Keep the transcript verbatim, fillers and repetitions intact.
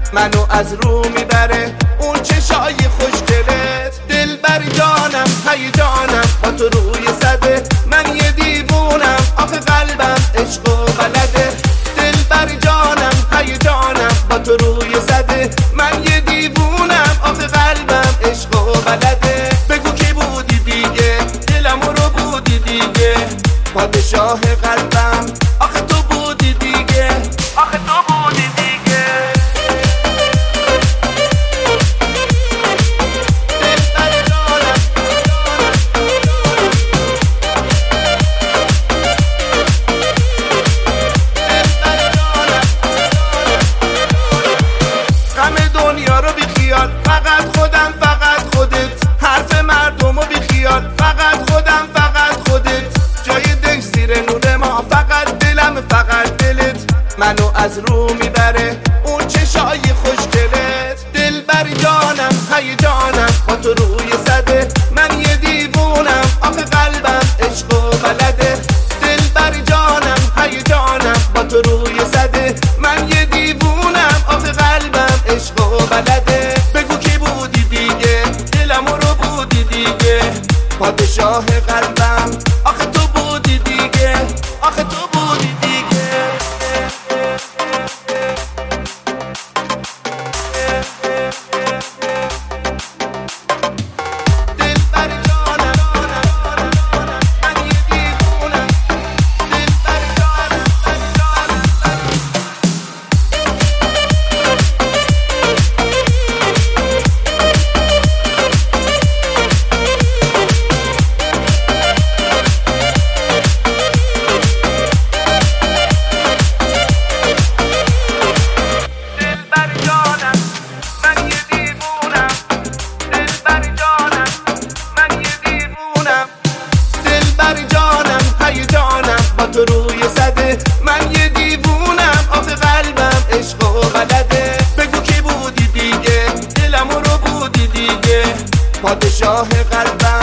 منو از رو میبره اون چشای خوشگلت. دلبر جانم هیجانم با تو روی صده، من یه دیوونم آخه قلبم عشق و بلده. دلبر جانم هیجانم با تو روی صده، من یه دیوونم آخه قلبم عشق و بلده. بگو کی بودی دیگه دلم رو بودی دیگه، پادشاه قلبم آخه تو بودی دیگه، آخه تو بودی دیگه. دلبر جانم دلبر جانم غم دنیا رو بی خیال، فقط خودم فقط خودت. حرف مردم رو بی خیال، فقط خودم فقط خودت. جای دش زیر نور ما، فقط دلم فقط دلت. منو از رو میبره اون چشای خوشگلت. دلبر جانم هیجانم با تو روی صده، من یه دیوونم آخه قلبم عشق و بلده. دلبر جانم هیجانم با تو روی صده، من یه دیوونم آخه قلبم عشق و بلده. بگو کی بودی دیگه دلم رو بودی دیگه، پادشاه قلبم آخه تو بودی دیگه، آخه تو بودی دیگه. دلبر جانم من یه دیوونم، دلبر جانم تو روی صده، من یه دیوونم آخه قلبم عشق و بلده. بگو کی بودی دیگه دلم رو بودی دیگه، پادشاه قلبم